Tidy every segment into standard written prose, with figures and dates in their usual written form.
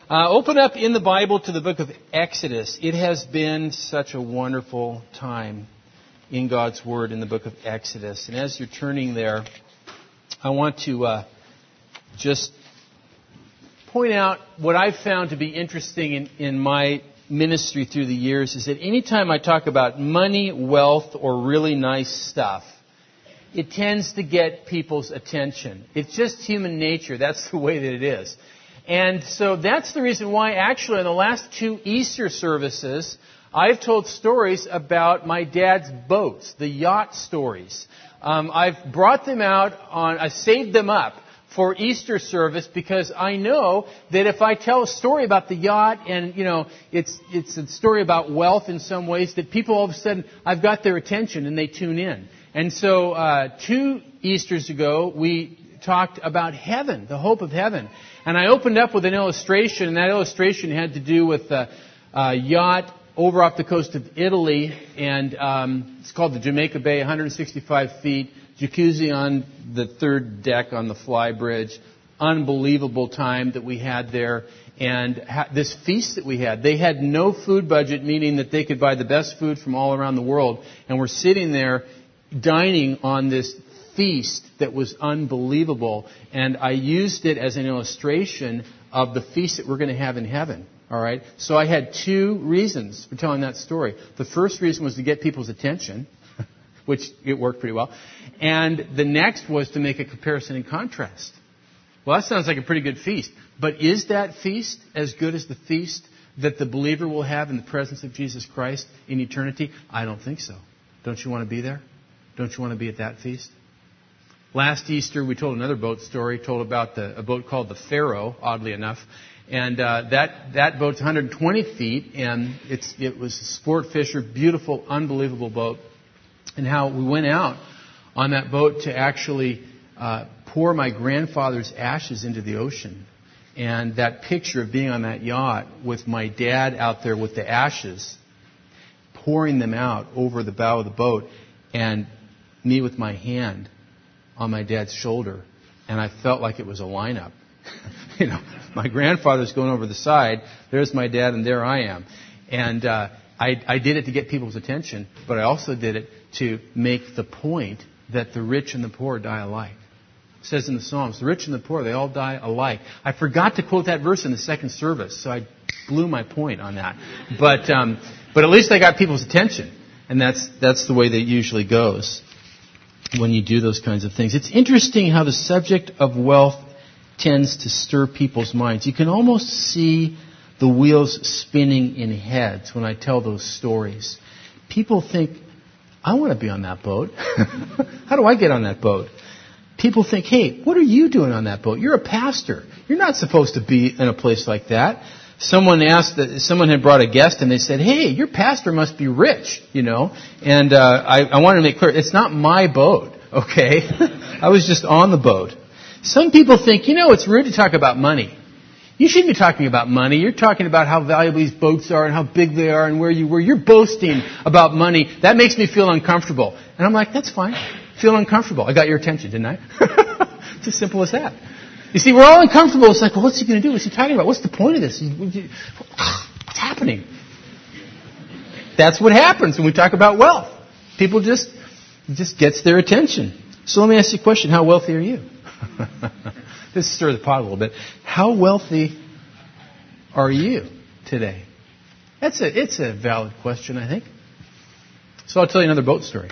Open up in the Bible to the book of Exodus. It has been such a wonderful time in God's Word in the book of Exodus. And as you're turning there, I want to just point out what I've found to be interesting in my ministry through the years is that anytime I talk about money, wealth, or really nice stuff, it tends to get people's attention. It's just human nature. That's the way that it is. And so that's the reason why actually in the last 2 Easter services, I've told stories about my dad's boats, the yacht stories. I've brought them out I saved them up for Easter service because I know that if I tell a story about the yacht and, it's a story about wealth in some ways, that people all of a sudden, I've got their attention and they tune in. And so 2 Easters ago, we talked about heaven, the hope of heaven. And I opened up with an illustration, and that illustration had to do with a yacht over off the coast of Italy, and it's called the Jamaica Bay, 165 feet, jacuzzi on the 3rd deck on the fly bridge. Unbelievable time that we had there. And this feast that we had, they had no food budget, meaning that they could buy the best food from all around the world. And we're sitting there dining on this feast that was unbelievable, and I used it as an illustration of the feast that we're going to have in heaven. All right? So I had 2 reasons for telling that story. The first reason was to get people's attention, which it worked pretty well, and the next was to make a comparison and contrast. Well, that sounds like a pretty good feast, but is that feast as good as the feast that the believer will have in the presence of Jesus Christ in eternity? I don't think so. Don't you want to be there? Don't you want to be at that feast? Last Easter, we told another boat story, told about a boat called the Pharaoh, oddly enough. And that boat's 120 feet, and it was a sport fisher, beautiful, unbelievable boat. And how we went out on that boat to actually pour my grandfather's ashes into the ocean. And that picture of being on that yacht with my dad out there with the ashes, pouring them out over the bow of the boat, and me with my hand on my dad's shoulder, and I felt like it was a lineup. My grandfather's going over the side, there's my dad, and there I am. And I did it to get people's attention, but I also did it to make the point that the rich and the poor die alike. It says in the Psalms, the rich and the poor, they all die alike. I forgot to quote that verse in the second service, so I blew my point on that. But at least I got people's attention, and that's the way that it usually goes when you do those kinds of things. It's interesting how the subject of wealth tends to stir people's minds. You can almost see the wheels spinning in heads when I tell those stories. People think, I want to be on that boat. How do I get on that boat? People think, hey, what are you doing on that boat? You're a pastor. You're not supposed to be in a place like that. Someone had brought a guest and they said, hey, your pastor must be rich, And I wanted to make clear, it's not my boat, okay? I was just on the boat. Some people think, it's rude to talk about money. You shouldn't be talking about money. You're talking about how valuable these boats are and how big they are and where you were. You're boasting about money. That makes me feel uncomfortable. And I'm like, that's fine. Feel uncomfortable. I got your attention, didn't I? It's as simple as that. You see, we're all uncomfortable. It's like, well, what's he going to do? What's he talking about? What's the point of this? What's happening? That's what happens when we talk about wealth. People it just gets their attention. So let me ask you a question. How wealthy are you? This stirs the pot a little bit. How wealthy are you today? It's a valid question, I think. So I'll tell you another boat story.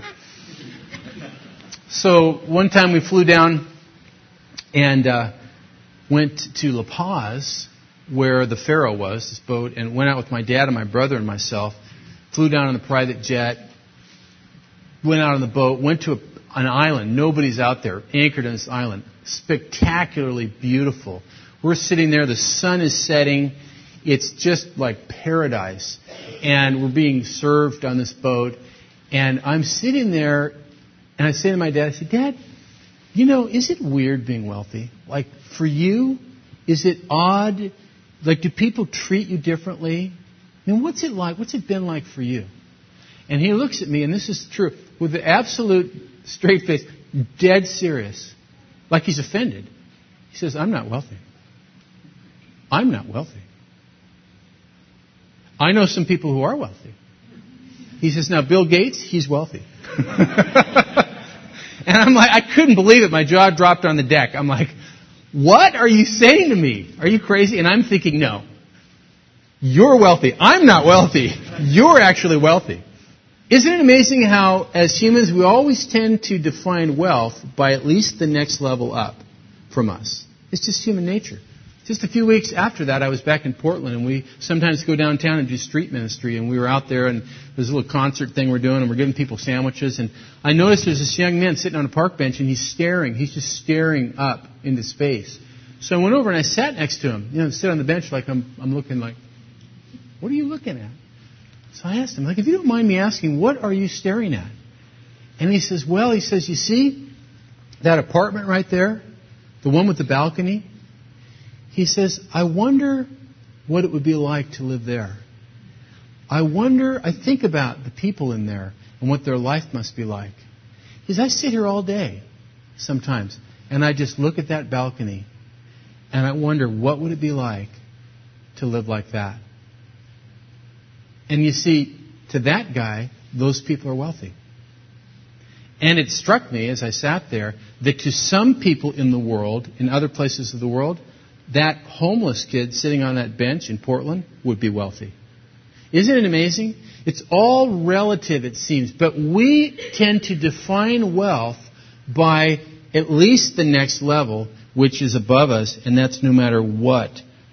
So one time we flew down and went to La Paz, where the Pharaoh was, this boat, and went out with my dad and my brother and myself, flew down on the private jet, went out on the boat, went to an island. Nobody's out there, anchored on this island. Spectacularly beautiful. We're sitting there, the sun is setting, it's just like paradise. And we're being served on this boat, and I'm sitting there, and I say to my dad, I say, Dad, is it weird being wealthy? Like, for you, is it odd? Like, do people treat you differently? I mean, what's it like? What's it been like for you? And he looks at me, and this is true, with the absolute straight face, dead serious, like he's offended. He says, I'm not wealthy. I'm not wealthy. I know some people who are wealthy. He says, now Bill Gates, he's wealthy. And I'm like, I couldn't believe it. My jaw dropped on the deck. I'm like, what are you saying to me? Are you crazy? And I'm thinking, no. You're wealthy. I'm not wealthy. You're actually wealthy. Isn't it amazing how, as humans, we always tend to define wealth by at least the next level up from us? It's just human nature. Just a few weeks after that, I was back in Portland, and we sometimes go downtown and do street ministry, and we were out there, and there's a little concert thing we're doing, and we're giving people sandwiches, and I noticed there's this young man sitting on a park bench, and he's just staring up into space. So I went over and I sat next to him, sit on the bench like I'm looking like, what are you looking at? So I asked him, if you don't mind me asking, what are you staring at? And he says, you see that apartment right there, the one with the balcony? He says, I wonder what it would be like to live there. I think about the people in there and what their life must be like. He says, I sit here all day sometimes, and I just look at that balcony, and I wonder what would it be like to live like that. And you see, to that guy, those people are wealthy. And it struck me as I sat there that to some people in the world, in other places of the world, that homeless kid sitting on that bench in Portland would be wealthy. Isn't it amazing? It's all relative, it seems. But we tend to define wealth by at least the next level, which is above us, and that's no matter what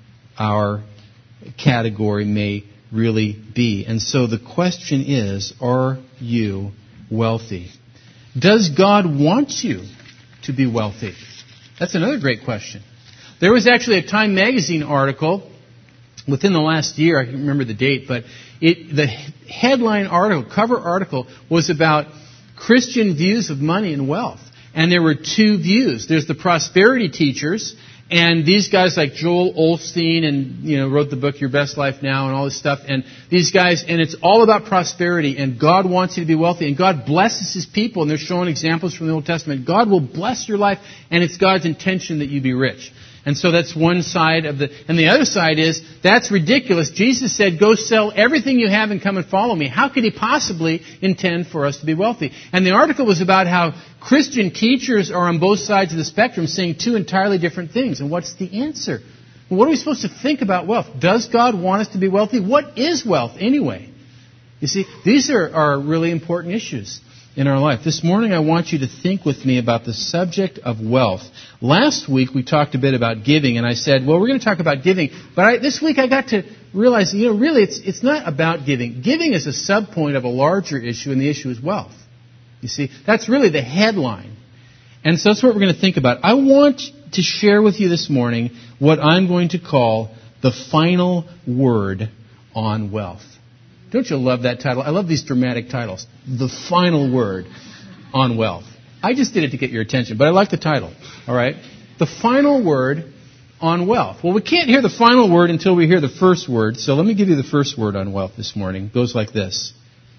our category may really be. And so the question is, are you wealthy? Does God want you to be wealthy? That's another great question. There was actually a Time magazine article within the last year, I can't remember the date, but the headline article, cover article, was about Christian views of money and wealth. And there were two views. There's the prosperity teachers, and these guys like Joel Osteen, and wrote the book Your Best Life Now and all this stuff. And these guys, and it's all about prosperity. And God wants you to be wealthy, and God blesses His people. And they're showing examples from the Old Testament. God will bless your life, and it's God's intention that you be rich. And so that's one side of and the other side is, that's ridiculous. Jesus said, go sell everything you have and come and follow me. How could He possibly intend for us to be wealthy? And the article was about how Christian teachers are on both sides of the spectrum saying two entirely different things. And what's the answer? What are we supposed to think about wealth? Does God want us to be wealthy? What is wealth anyway? You see, these are really important issues in our life. This morning I want you to think with me about the subject of wealth. Last week we talked a bit about giving, and I said, well, we're going to talk about giving. But this week I got to realize, really it's not about giving. Giving is a subpoint of a larger issue, and the issue is wealth. You see, that's really the headline. And so that's what we're going to think about. I want to share with you this morning what I'm going to call the final word on wealth. Don't you love that title? I love these dramatic titles. The final word on wealth. I just did it to get your attention, but I like the title. All right? The final word on wealth. Well, we can't hear the final word until we hear the first word, so let me give you the first word on wealth this morning. It goes like this.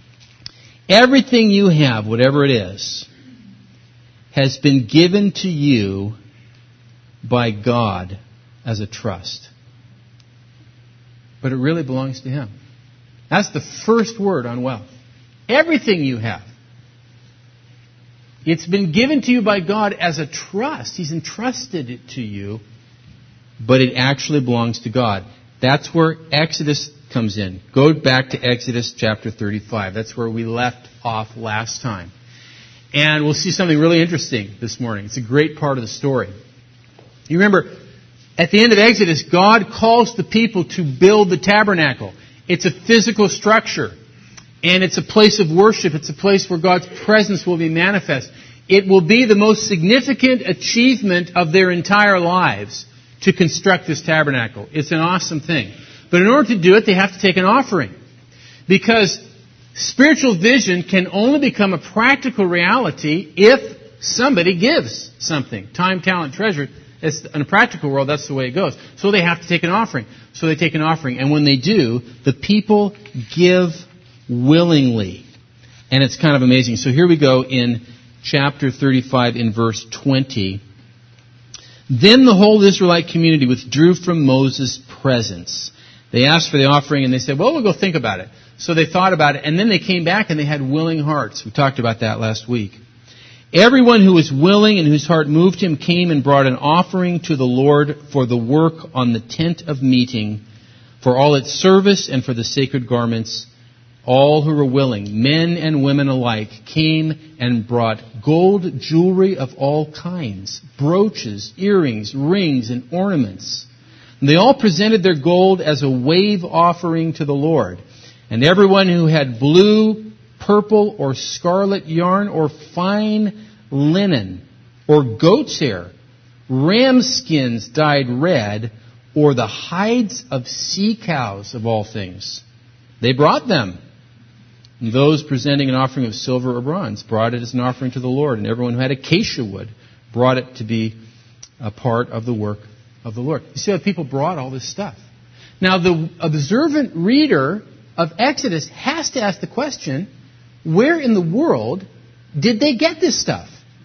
Everything you have, whatever it is, has been given to you by God as a trust. But it really belongs to Him. That's the first word on wealth. Everything you have. It's been given to you by God as a trust. He's entrusted it to you, but it actually belongs to God. That's where Exodus comes in. Go back to Exodus chapter 35. That's where we left off last time. And we'll see something really interesting this morning. It's a great part of the story. You remember, at the end of Exodus, God calls the people to build the tabernacle. It's a physical structure, and it's a place of worship. It's a place where God's presence will be manifest. It will be the most significant achievement of their entire lives to construct this tabernacle. It's an awesome thing. But in order to do it, they have to take an offering. Because spiritual vision can only become a practical reality if somebody gives something. Time, talent, treasure. In a practical world, that's the way it goes. So they have to take an offering. So they take an offering. And when they do, the people give willingly. And it's kind of amazing. So here we go in chapter 35 in verse 20. Then the whole Israelite community withdrew from Moses' presence. They asked for the offering and they said, well, we'll go think about it. So they thought about it and then they came back and they had willing hearts. We talked about that last week. Everyone who was willing and whose heart moved him came and brought an offering to the Lord for the work on the tent of meeting, for all its service and for the sacred garments. All who were willing, men and women alike, came and brought gold jewelry of all kinds, brooches, earrings, rings, and ornaments. And they all presented their gold as a wave offering to the Lord. And everyone who had blue, purple, or scarlet yarn, or fine linen, or goat's hair, ram skins dyed red, or the hides of sea cows of all things, they brought them. And those presenting an offering of silver or bronze brought it as an offering to the Lord. And everyone who had acacia wood brought it to be a part of the work of the Lord. You see how people brought all this stuff. Now, the observant reader of Exodus has to ask the question, where in the world did they get this stuff?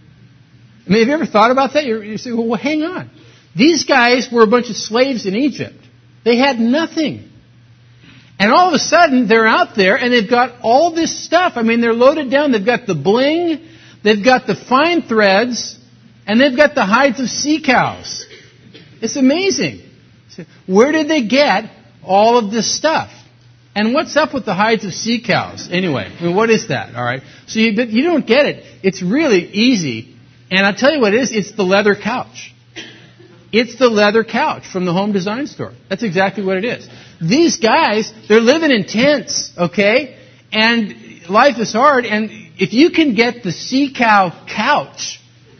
I mean, have you ever thought about that? You say, well, hang on. These guys were a bunch of slaves in Egypt. They had nothing. And all of a sudden, they're out there and they've got all this stuff. I mean, they're loaded down. They've got the bling, they've got the fine threads, and they've got the hides of sea cows. It's amazing. Where did they get all of this stuff? And what's up with the hides of sea cows? Anyway, I mean, what is that? All right. So you don't get it. It's really easy. And I'll tell you what it is. It's the leather couch. It's the leather couch from the Home Design Store. That's exactly what it is. These guys, they're living in tents, okay? And life is hard. And if you can get the sea cow couch,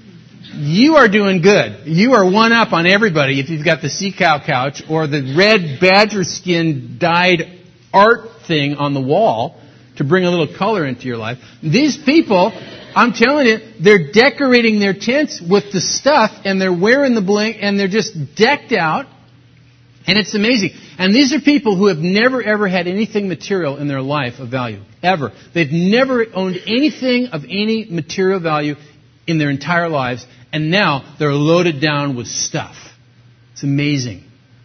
you are doing good. You are one up on everybody if you've got the sea cow couch or the red badger skin dyed art thing on the wall to bring a little color into your life. These people, I'm telling you, they're decorating their tents with the stuff and they're wearing the bling and they're just decked out. And it's amazing. And these are people who have never, ever had anything material in their life of value. Ever. They've never owned anything of any material value in their entire lives. And now they're loaded down with stuff. It's amazing.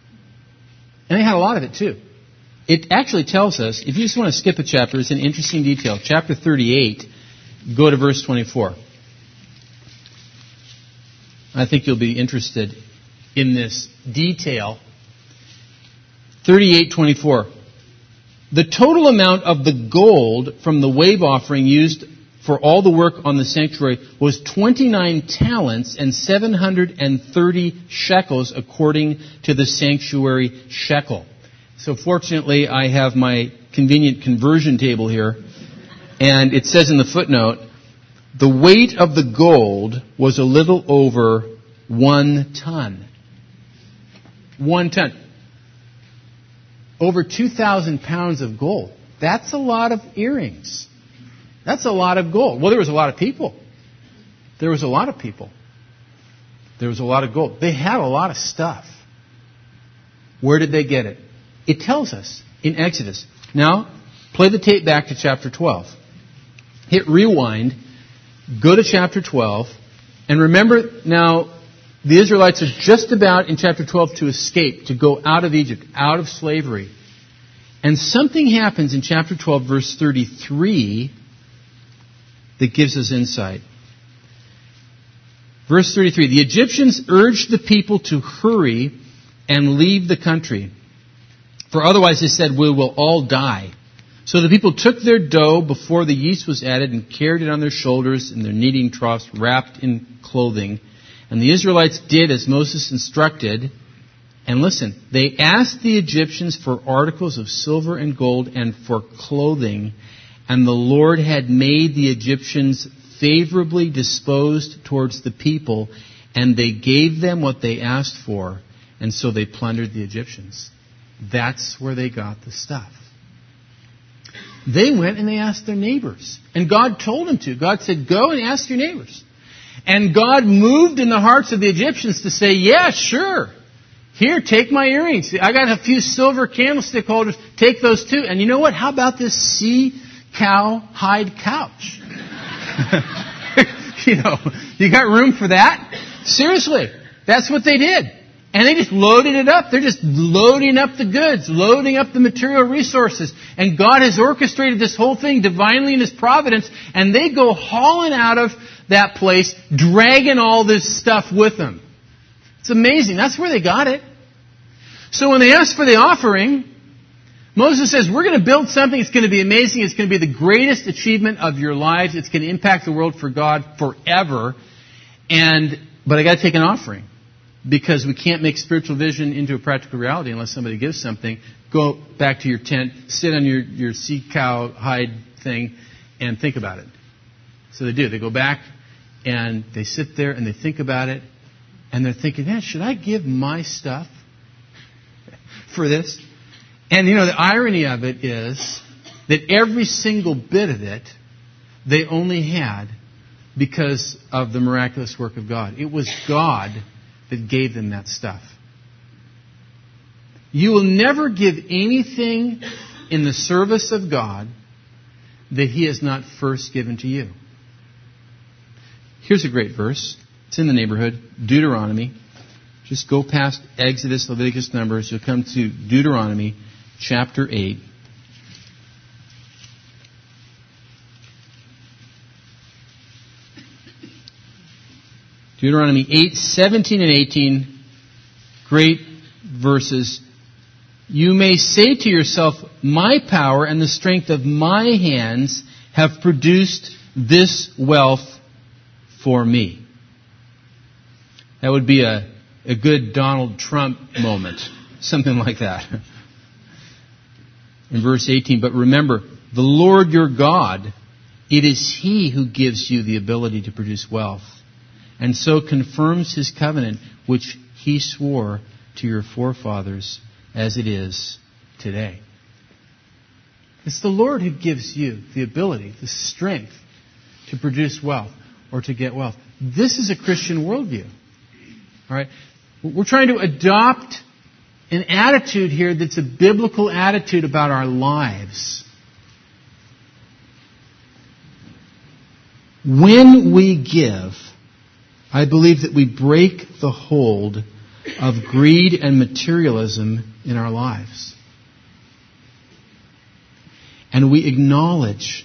And they had a lot of it too. It actually tells us, if you just want to skip a chapter, it's an interesting detail. Chapter 38, go to verse 24. I think you'll be interested in this detail. 38:24. The total amount of the gold from the wave offering used for all the work on the sanctuary was 29 talents and 730 shekels according to the sanctuary shekel. So fortunately, I have my convenient conversion table here, and it says in the footnote, the weight of the gold was a little over 1 ton. 1 ton. Over 2,000 pounds of gold. That's a lot of earrings. That's a lot of gold. Well, there was a lot of people. There was a lot of people. There was a lot of gold. They had a lot of stuff. Where did they get it? It tells us in Exodus. Now, play the tape back to chapter 12. Hit rewind. Go to chapter 12. And remember now, the Israelites are just about in chapter 12 to escape, to go out of Egypt, out of slavery. And something happens in chapter 12, verse 33, that gives us insight. Verse 33, the Egyptians urged the people to hurry and leave the country. For otherwise, they said, we will all die. So the people took their dough before the yeast was added and carried it on their shoulders in their kneading troughs wrapped in clothing. And the Israelites did as Moses instructed. And listen, they asked the Egyptians for articles of silver and gold and for clothing. And the Lord had made the Egyptians favorably disposed towards the people. And they gave them what they asked for. And so they plundered the Egyptians. That's where they got the stuff. They went and they asked their neighbors. And God told them to. God said, go and ask your neighbors. And God moved in the hearts of the Egyptians to say, yeah, sure. Here, take my earrings. I got a few silver candlestick holders. Take those too. And you know what? How about this sea cow hide couch? You got room for that? Seriously. That's what they did. And they just loaded it up. They're just loading up the goods, loading up the material resources. And God has orchestrated this whole thing divinely in His providence. And they go hauling out of that place, dragging all this stuff with them. It's amazing. That's where they got it. So when they ask for the offering, Moses says, we're going to build something. It's going to be amazing. It's going to be the greatest achievement of your lives. It's going to impact the world for God forever. But I got to take an offering. Because we can't make spiritual vision into a practical reality unless somebody gives something. Go back to your tent, sit on your sea cow hide thing, and think about it. So they do. They go back, and they sit there, and they think about it, and they're thinking, man, should I give my stuff for this? And, the irony of it is that every single bit of it they only had because of the miraculous work of God. It was God that gave them that stuff. You will never give anything in the service of God that He has not first given to you. Here's a great verse. It's in the neighborhood. Deuteronomy. Just go past Exodus, Leviticus, Numbers. You'll come to Deuteronomy chapter 8. Deuteronomy 8, 17 and 18, great verses. You may say to yourself, my power and the strength of my hands have produced this wealth for me. That would be a good Donald Trump moment. Something like that. In verse 18, but remember, the Lord your God, it is He who gives you the ability to produce wealth, and so confirms His covenant, which He swore to your forefathers as it is today. It's the Lord who gives you the ability, the strength to produce wealth or to get wealth. This is a Christian worldview. All right? We're trying to adopt an attitude here that's a biblical attitude about our lives. When we give, I believe that we break the hold of greed and materialism in our lives. And we acknowledge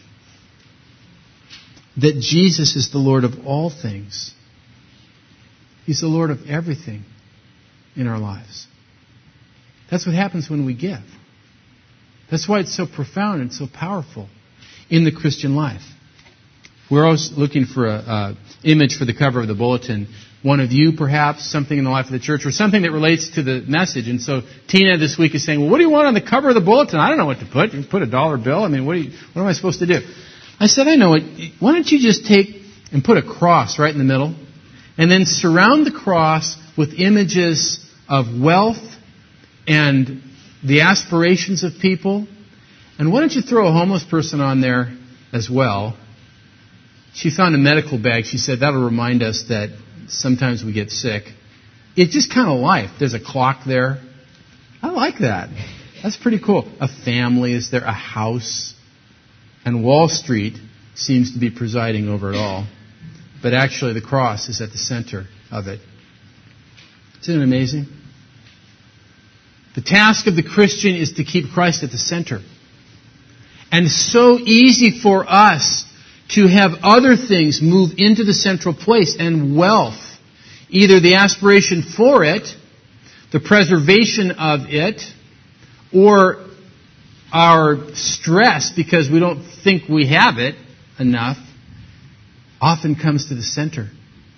that Jesus is the Lord of all things. He's the Lord of everything in our lives. That's what happens when we give. That's why it's so profound and so powerful in the Christian life. We're always looking for an image for the cover of the bulletin. One of you, perhaps, something in the life of the church, or something that relates to the message. And so Tina this week is saying, well, what do you want on the cover of the bulletin? I don't know what to put. You put a dollar bill. I mean, what am I supposed to do? I said, I know it. Why don't you just take and put a cross right in the middle, and then surround the cross with images of wealth and the aspirations of people. And why don't you throw a homeless person on there as well? She found a medical bag. She said, that'll remind us that sometimes we get sick. It's just kind of life. There's a clock there. I like that. That's pretty cool. A family is there, a house. And Wall Street seems to be presiding over it all. But actually the cross is at the center of it. Isn't it amazing? The task of the Christian is to keep Christ at the center. And it's so easy for us to have other things move into the central place, and wealth, either the aspiration for it, the preservation of it, or our stress because we don't think we have it enough, often comes to the center.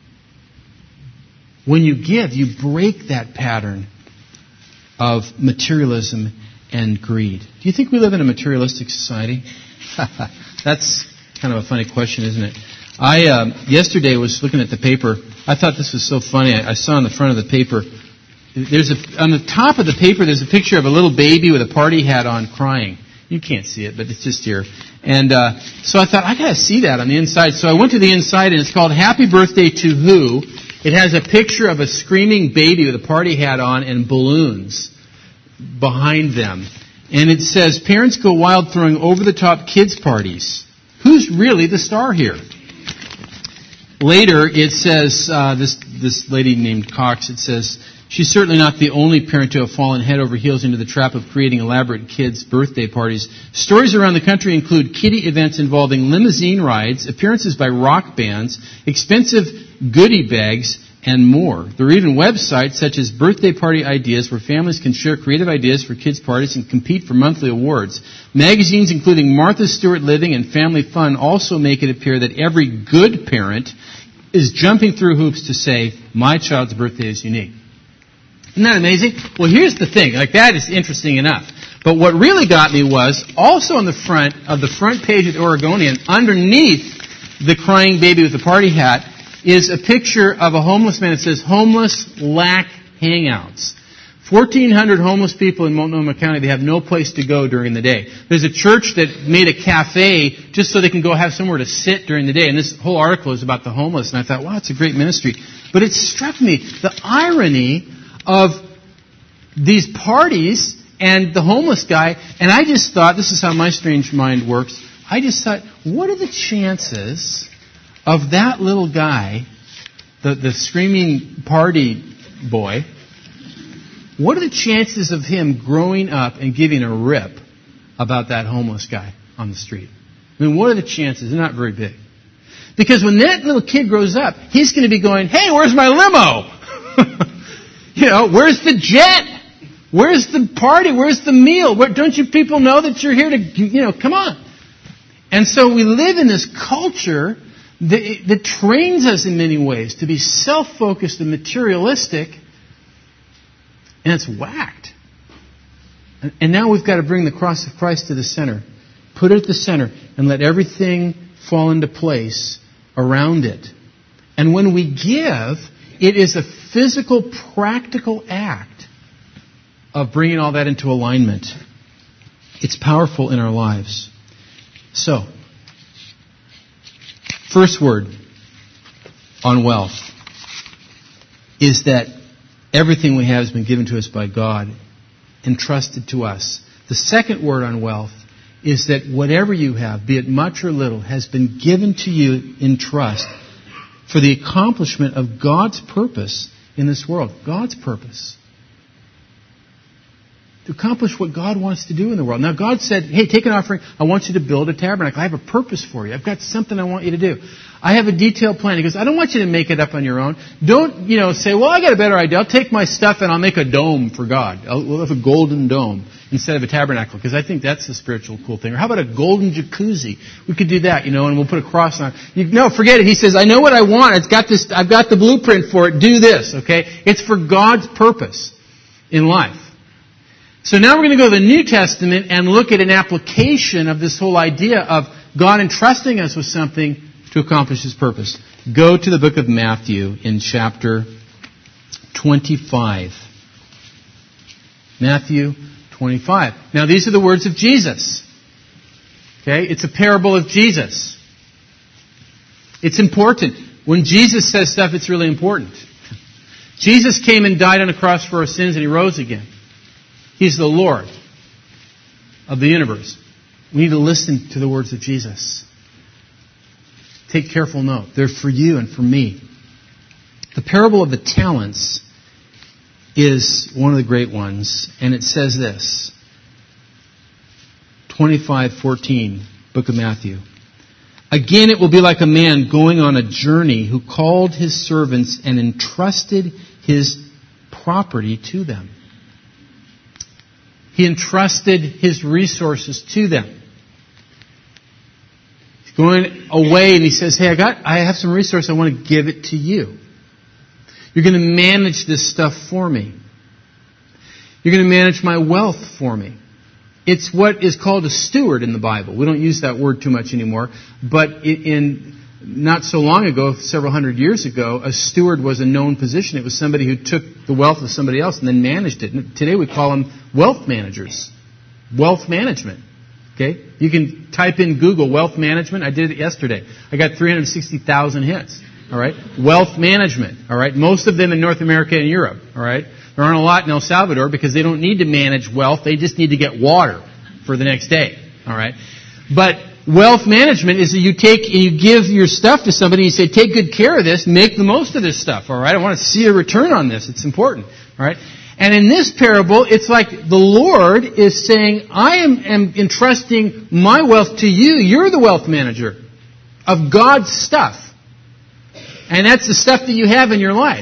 When you give, you break that pattern of materialism and greed. Do you think we live in a materialistic society? That's kind of a funny question, isn't it? I yesterday was looking at the paper. I thought this was so funny. I saw on the front of the paper, on the top of the paper, there's a picture of a little baby with a party hat on crying. You can't see it, but it's just here. And so I thought, I got to see that on the inside. So I went to the inside, and it's called Happy Birthday to Who? It has a picture of a screaming baby with a party hat on and balloons behind them. And it says, parents go wild throwing over-the-top kids parties. Who's really the star here? Later, it says, this lady named Cox, it says, She's certainly not the only parent to have fallen head over heels into the trap of creating elaborate kids' birthday parties. Stories around the country include kiddie events involving limousine rides, appearances by rock bands, expensive goodie bags, and more. There are even websites such as Birthday Party Ideas where families can share creative ideas for kids' parties and compete for monthly awards. Magazines including Martha Stewart Living and Family Fun also make it appear that every good parent is jumping through hoops to say, my child's birthday is unique. Isn't that amazing? Well, here's the thing. That is interesting enough. But what really got me was, also on the front page of the Oregonian, underneath the crying baby with the party hat, is a picture of a homeless man that says, Homeless Lack Hangouts. 1,400 homeless people in Multnomah County, they have no place to go during the day. There's a church that made a cafe just so they can go have somewhere to sit during the day. And this whole article is about the homeless. And I thought, wow, it's a great ministry. But it struck me, the irony of these parties and the homeless guy. And I just thought, this is how my strange mind works, I just thought, what are the chances of that little guy, the screaming party boy, what are the chances of him growing up and giving a rip about that homeless guy on the street? I mean, what are the chances? They're not very big. Because when that little kid grows up, he's going to be going, hey, where's my limo? Where's the jet? Where's the party? Where's the meal? Don't you people know that you're here to, come on. And so we live in this culture that trains us in many ways to be self-focused and materialistic, and it's whacked. And now we've got to bring the cross of Christ to the center. Put it at the center and let everything fall into place around it. And when we give, it is a physical, practical act of bringing all that into alignment. It's powerful in our lives. So, first word on wealth is that everything we have has been given to us by God, entrusted to us. The second word on wealth is that whatever you have, be it much or little, has been given to you in trust for the accomplishment of God's purpose in this world. God's purpose. To accomplish what God wants to do in the world. Now God said, hey, take an offering. I want you to build a tabernacle. I have a purpose for you. I've got something I want you to do. I have a detailed plan. He goes, I don't want you to make it up on your own. Don't, say, well, I got a better idea. I'll take my stuff and I'll make a dome for God. We'll have a golden dome instead of a tabernacle, because I think that's a spiritual cool thing. Or how about a golden jacuzzi? We could do that, and we'll put a cross on it. No, forget it. He says, I know what I want. I've got the blueprint for it. Do this, okay? It's for God's purpose in life. So now we're going to go to the New Testament and look at an application of this whole idea of God entrusting us with something to accomplish His purpose. Go to the book of Matthew in chapter 25. Matthew 25. Now these are the words of Jesus. Okay? It's a parable of Jesus. It's important. When Jesus says stuff, it's really important. Jesus came and died on a cross for our sins, and He rose again. He's the Lord of the universe. We need to listen to the words of Jesus. Take careful note. They're for you and for me. The parable of the talents is one of the great ones, and it says this. 25:14, book of Matthew. Again, it will be like a man going on a journey who called his servants and entrusted his property to them. He entrusted his resources to them. He's going away and he says, hey, I have some resources. I want to give it to you. You're going to manage this stuff for me. You're going to manage my wealth for me. It's what is called a steward in the Bible. We don't use that word too much anymore. But in not so long ago, several hundred years ago, a steward was a known position. It was somebody who took the wealth of somebody else and then managed it. And today we call them wealth managers. Wealth management. Okay? You can type in Google wealth management. I did it yesterday. I got 360,000 hits. All right? Wealth management. All right? Most of them in North America and Europe. All right? There aren't a lot in El Salvador because they don't need to manage wealth. They just need to get water for the next day. All right? But wealth management is that you take and you give your stuff to somebody and you say, take good care of this, make the most of this stuff, all right? I want to see a return on this. It's important, all right? And in this parable, it's like the Lord is saying, I am entrusting my wealth to you. You're the wealth manager of God's stuff. And that's the stuff that you have in your life.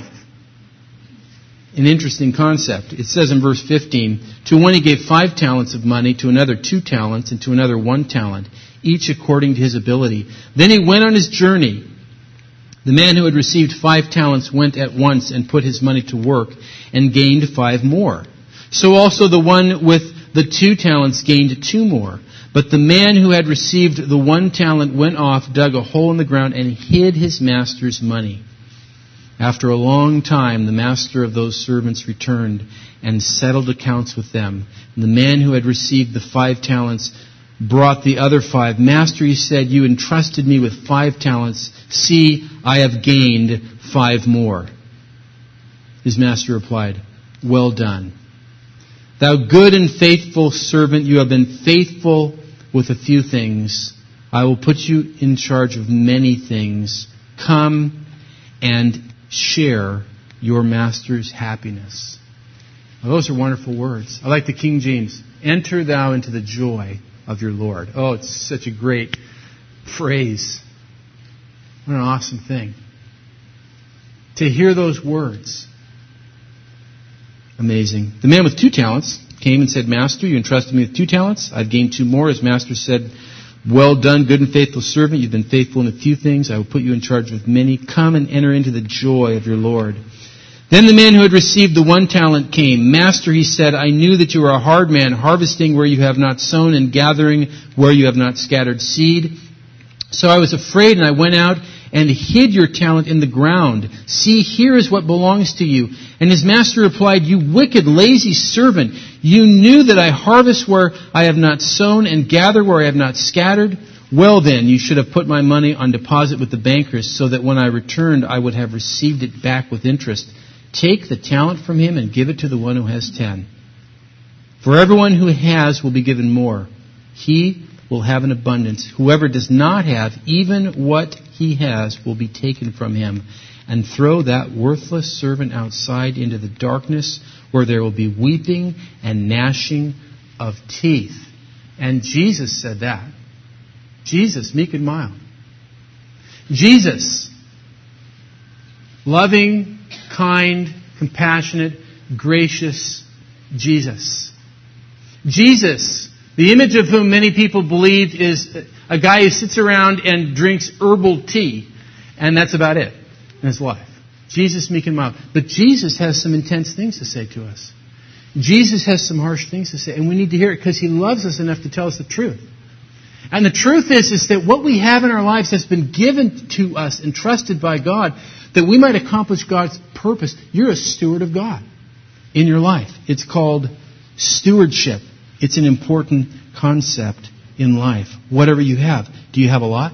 An interesting concept. It says in verse 15, to one he gave 5 talents of money, to another 2 talents, and to another 1 talent, each according to his ability. Then he went on his journey. The man who had received 5 talents went at once and put his money to work and gained 5 more. So also the one with the 2 talents gained 2 more. But the man who had received the 1 talent went off, dug a hole in the ground, and hid his master's money. After a long time, the master of those servants returned and settled accounts with them. And the man who had received the 5 talents brought the other 5. Master, he said, you entrusted me with 5 talents. See, I have gained 5 more. His master replied, well done. Thou good and faithful servant, you have been faithful with a few things. I will put you in charge of many things. Come and share your master's happiness. Now, those are wonderful words. I like the King James. Enter thou into the joy of your Lord. Oh, it's such a great phrase. What an awesome thing. To hear those words. Amazing. The man with 2 talents came and said, Master, you entrusted me with 2 talents. I've gained 2 more. His master said, well done, good and faithful servant. You've been faithful in a few things. I will put you in charge of many. Come and enter into the joy of your Lord. Then the man who had received the 1 talent came. Master, he said, I knew that you are a hard man, harvesting where you have not sown and gathering where you have not scattered seed. So I was afraid and I went out and hid your talent in the ground. See, here is what belongs to you. And his master replied, you wicked, lazy servant. You knew that I harvest where I have not sown and gather where I have not scattered. Well then, you should have put my money on deposit with the bankers so that when I returned, I would have received it back with interest. Take the talent from him and give it to the one who has 10. For everyone who has will be given more. He will have an abundance. Whoever does not have, even what he has will be taken from him. And throw that worthless servant outside into the darkness where there will be weeping and gnashing of teeth. And Jesus said that. Jesus, meek and mild. Jesus, loving, kind, compassionate, gracious Jesus. Jesus, the image of whom many people believe is a guy who sits around and drinks herbal tea, and that's about it in his life. Jesus, meek and mild. But Jesus has some intense things to say to us. Jesus has some harsh things to say, and we need to hear it because he loves us enough to tell us the truth. And the truth is that what we have in our lives has been given to us and trusted by God that we might accomplish God's purpose. You're a steward of God in your life. It's called stewardship. It's an important concept in life. Whatever you have. Do you have a lot?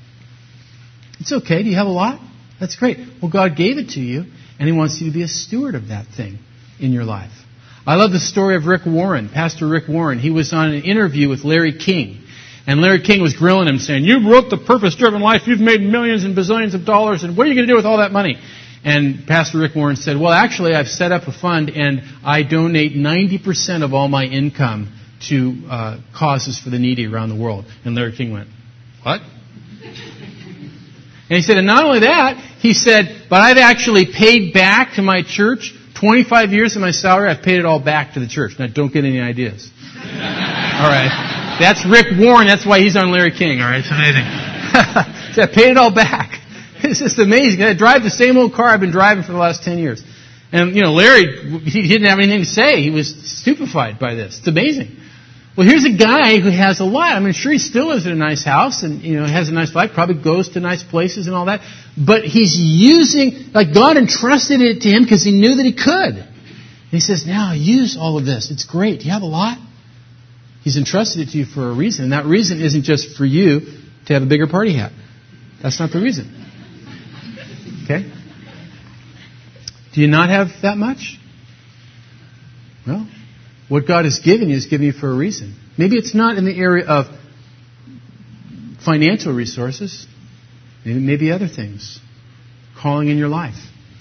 It's okay. Do you have a lot? That's great. Well, God gave it to you, and he wants you to be a steward of that thing in your life. I love the story of Rick Warren, Pastor Rick Warren. He was on an interview with Larry King. And Larry King was grilling him, saying, you wrote The Purpose-Driven Life, you've made millions and bazillions of dollars, and what are you going to do with all that money? And Pastor Rick Warren said, well, actually, I've set up a fund, and I donate 90% of all my income to causes for the needy around the world. And Larry King went, what? And he said, and not only that, he said, but I've actually paid back to my church 25 years of my salary. I've paid it all back to the church. Now, don't get any ideas. All right. That's Rick Warren. That's why he's on Larry King. All right. It's amazing. So I paid it all back. It's just amazing. I drive the same old car I've been driving for the last 10 years. And, Larry, he didn't have anything to say. He was stupefied by this. It's amazing. Well, here's a guy who has a lot. I mean, sure, he still lives in a nice house and, has a nice life, probably goes to nice places and all that. But he's using, like God entrusted it to him because he knew that he could. And he says, now use all of this. It's great. Do you have a lot? He's entrusted it to you for a reason. And that reason isn't just for you to have a bigger party hat. That's not the reason. Okay? Do you not have that much? Well, what God has given you is given you for a reason. Maybe it's not in the area of financial resources, maybe other things. Calling in your life.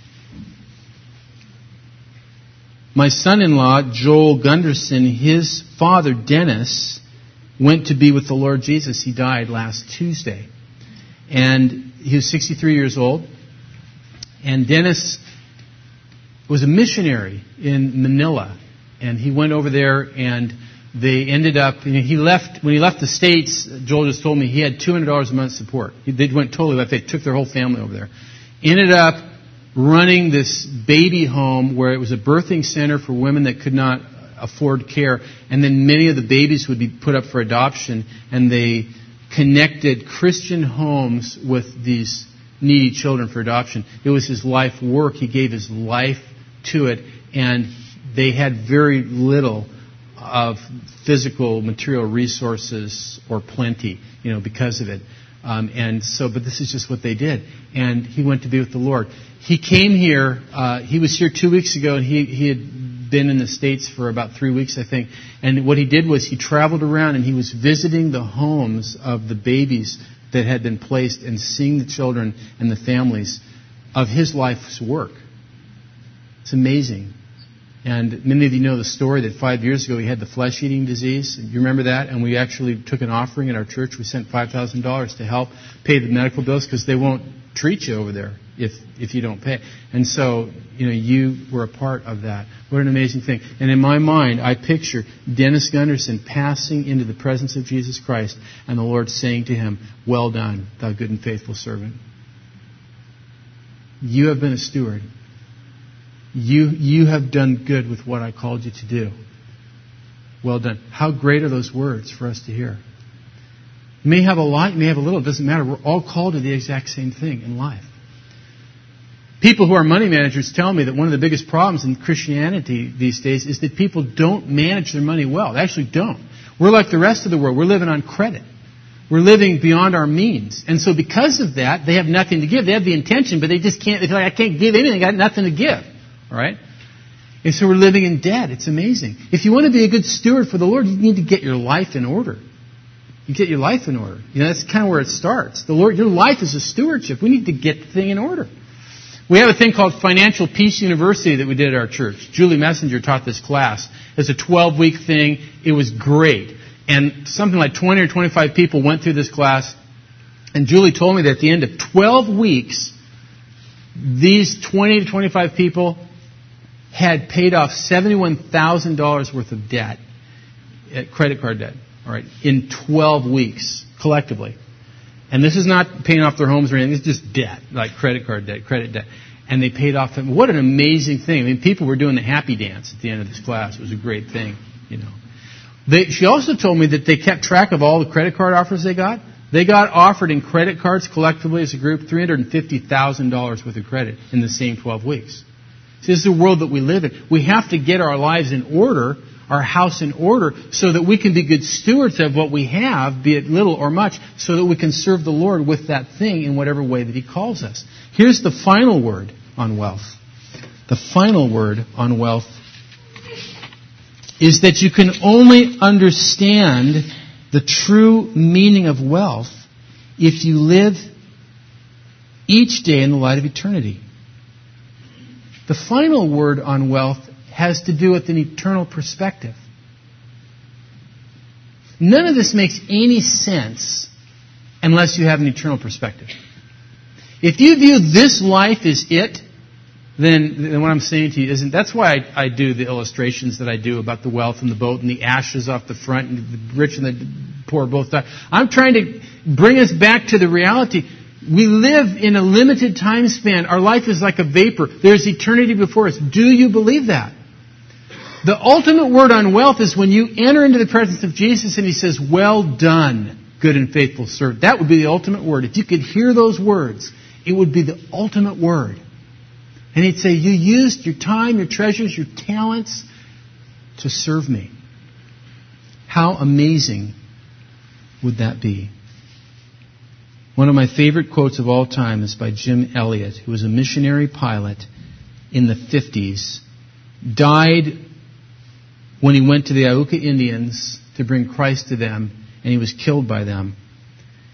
My son-in-law, Joel Gunderson, his father, Dennis, went to be with the Lord Jesus. He died last Tuesday. And he was 63 years old. And Dennis was a missionary in Manila. And he went over there and they ended up, when he left the States, Joel just told me he had $200 a month support. They went totally left. They took their whole family over there. Ended up running this baby home where it was a birthing center for women that could not afford care. And then many of the babies would be put up for adoption. And they connected Christian homes with these needy children for adoption. It was his life work. He gave his life to it. And they had very little of physical, material resources or plenty, because of it. But this is just what they did. And he went to be with the Lord. He came here, he was here 2 weeks ago, and he had been in the States for about 3 weeks, I think. And what he did was he traveled around and he was visiting the homes of the babies that had been placed and seeing the children and the families of his life's work. It's amazing. And many of you know the story that 5 years ago he had the flesh-eating disease. You remember that? And we actually took an offering in our church. We sent $5,000 to help pay the medical bills because they won't treat you over there if you don't pay. And so, you were a part of that. What an amazing thing. And in my mind, I picture Dennis Gunderson passing into the presence of Jesus Christ and the Lord saying to him, "Well done, thou good and faithful servant. You have been a steward. You have done good with what I called you to do. Well done." How great are those words for us to hear? You may have a lot, you may have a little, it doesn't matter. We're all called to the exact same thing in life. People who are money managers tell me that one of the biggest problems in Christianity these days is that people don't manage their money well. They actually don't. We're like the rest of the world. We're living on credit. We're living beyond our means. And so because of that, they have nothing to give. They have the intention, but they just can't. They're like, "I can't give anything. I got nothing to give." All right? And so we're living in debt. It's amazing. If you want to be a good steward for the Lord, you need to get your life in order. You get your life in order. That's kind of where it starts. The Lord, your life is a stewardship. We need to get the thing in order. We have a thing called Financial Peace University that we did at our church. Julie Messenger taught this class. It's a 12-week thing. It was great. And something like 20 or 25 people went through this class. And Julie told me that at the end of 12 weeks, these 20 to 25 people had paid off $71,000 worth of debt, credit card debt, all right, in 12 weeks, collectively. And this is not paying off their homes or anything. It's just debt, like credit card debt, credit debt. And they paid off them. What an amazing thing. I mean, people were doing the happy dance at the end of this class. It was a great thing, She also told me that they kept track of all the credit card offers they got. They got offered in credit cards collectively as a group $350,000 worth of credit in the same 12 weeks. See, this is the world that we live in. We have to get our lives in order, our house in order, so that we can be good stewards of what we have, be it little or much, so that we can serve the Lord with that thing in whatever way that He calls us. Here's the final word on wealth. The final word on wealth is that you can only understand the true meaning of wealth if you live each day in the light of eternity. The final word on wealth has to do with an eternal perspective. None of this makes any sense unless you have an eternal perspective. If you view this life as it, then what I'm saying to you isn't. That's why I do the illustrations that I do about the wealth and the boat and the ashes off the front and the rich and the poor both die. I'm trying to bring us back to the reality. We live in a limited time span. Our life is like a vapor. There's eternity before us. Do you believe that? The ultimate word on wealth is when you enter into the presence of Jesus and He says, "Well done, good and faithful servant." That would be the ultimate word. If you could hear those words, it would be the ultimate word. And He'd say, "You used your time, your treasures, your talents to serve me." How amazing would that be? One of my favorite quotes of all time is by Jim Elliot, who was a missionary pilot in the 50s, died when he went to the Auca Indians to bring Christ to them, and he was killed by them.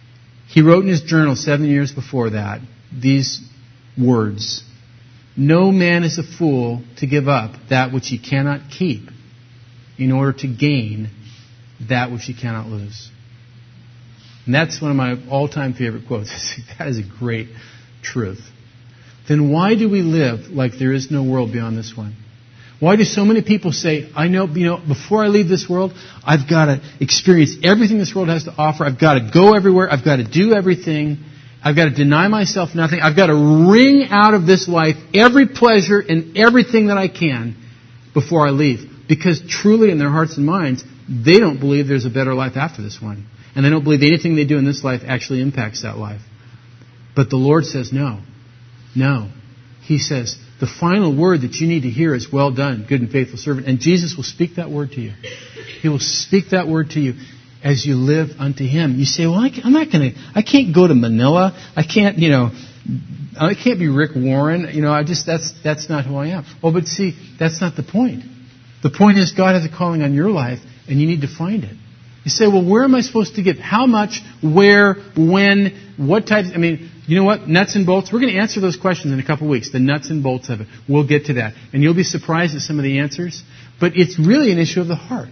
He wrote in his journal 7 years before that these words, "No man is a fool to give up that which he cannot keep in order to gain that which he cannot lose." And that's one of my all-time favorite quotes. That is a great truth. Then why do we live like there is no world beyond this one? Why do so many people say, I know, before I leave this world, I've got to experience everything this world has to offer. I've got to go everywhere. I've got to do everything. I've got to deny myself nothing. I've got to wring out of this life every pleasure and everything that I can before I leave. Because truly in their hearts and minds, they don't believe there's a better life after this one. And they don't believe anything they do in this life actually impacts that life. But the Lord says no. No. He says, the final word that you need to hear is, "Well done, good and faithful servant." And Jesus will speak that word to you. He will speak that word to you as you live unto Him. You say, "Well, I can't go to Manila. I can't be Rick Warren. That's not who I am." Oh, but see, that's not the point. The point is God has a calling on your life, and you need to find it. You say, "Well, where am I supposed to give? How much? Where? When? What types?" You know what? Nuts and bolts. We're going to answer those questions in a couple of weeks. The nuts and bolts of it. We'll get to that. And you'll be surprised at some of the answers. But it's really an issue of the heart.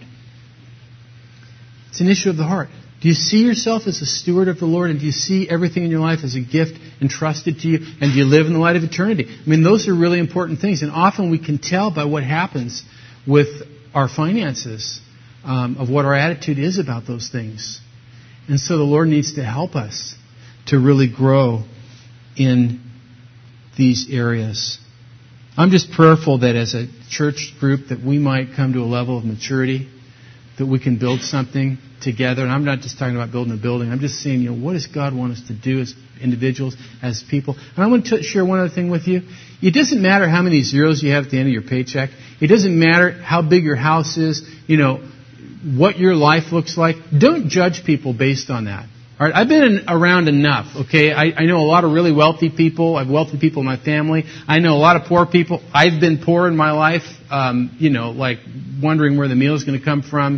It's an issue of the heart. Do you see yourself as a steward of the Lord? And do you see everything in your life as a gift entrusted to you? And do you live in the light of eternity? Those are really important things. And often we can tell by what happens with our finances of what our attitude is about those things. And so the Lord needs to help us to really grow in these areas. I'm just prayerful that as a church group that we might come to a level of maturity, that we can build something together. And I'm not just talking about building a building. I'm just saying, what does God want us to do as individuals, as people? And I want to share one other thing with you. It doesn't matter how many zeros you have at the end of your paycheck. It doesn't matter how big your house is, what your life looks like. Don't judge people based on that. All right, I've been around enough, okay? I know a lot of really wealthy people. I have wealthy people in my family. I know a lot of poor people. I've been poor in my life, like wondering where the meal is going to come from.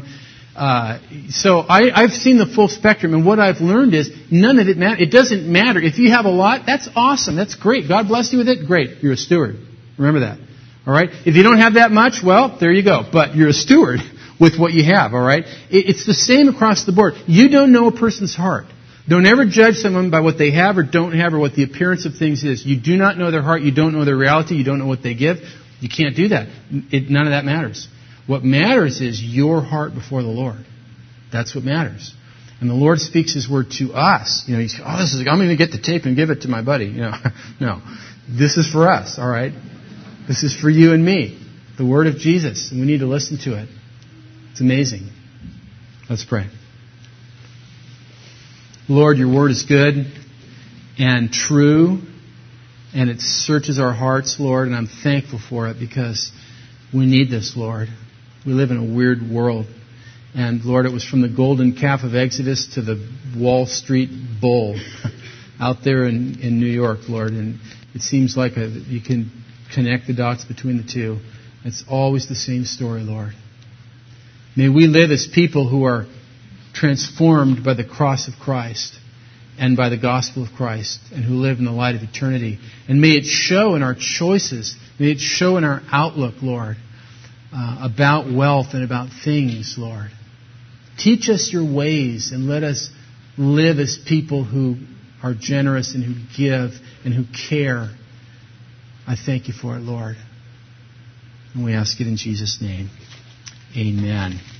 So I've seen the full spectrum, and what I've learned is none of it matters. It doesn't matter. If you have a lot, that's awesome. That's great. God bless you with it. Great. You're a steward. Remember that. All right? If you don't have that much, well, there you go. But you're a steward with what you have, all right? It's the same across the board. You don't know a person's heart. Don't ever judge someone by what they have or don't have or what the appearance of things is. You do not know their heart. You don't know their reality. You don't know what they give. You can't do that. None of that matters. What matters is your heart before the Lord. That's what matters. And the Lord speaks His word to us. You say, I'm going to get the tape and give it to my buddy. No. This is for us, all right? This is for you and me. The word of Jesus. And we need to listen to it. It's amazing. Let's pray. Lord, your word is good and true, and it searches our hearts, Lord, and I'm thankful for it because we need this, Lord. We live in a weird world. And, Lord, it was from the golden calf of Exodus to the Wall Street bull out there in New York, Lord. And it seems like you can connect the dots between the two. It's always the same story, Lord. May we live as people who are transformed by the cross of Christ and by the gospel of Christ and who live in the light of eternity. And may it show in our choices, may it show in our outlook, Lord, about wealth and about things, Lord. Teach us your ways and let us live as people who are generous and who give and who care. I thank you for it, Lord. And we ask it in Jesus' name. Amen.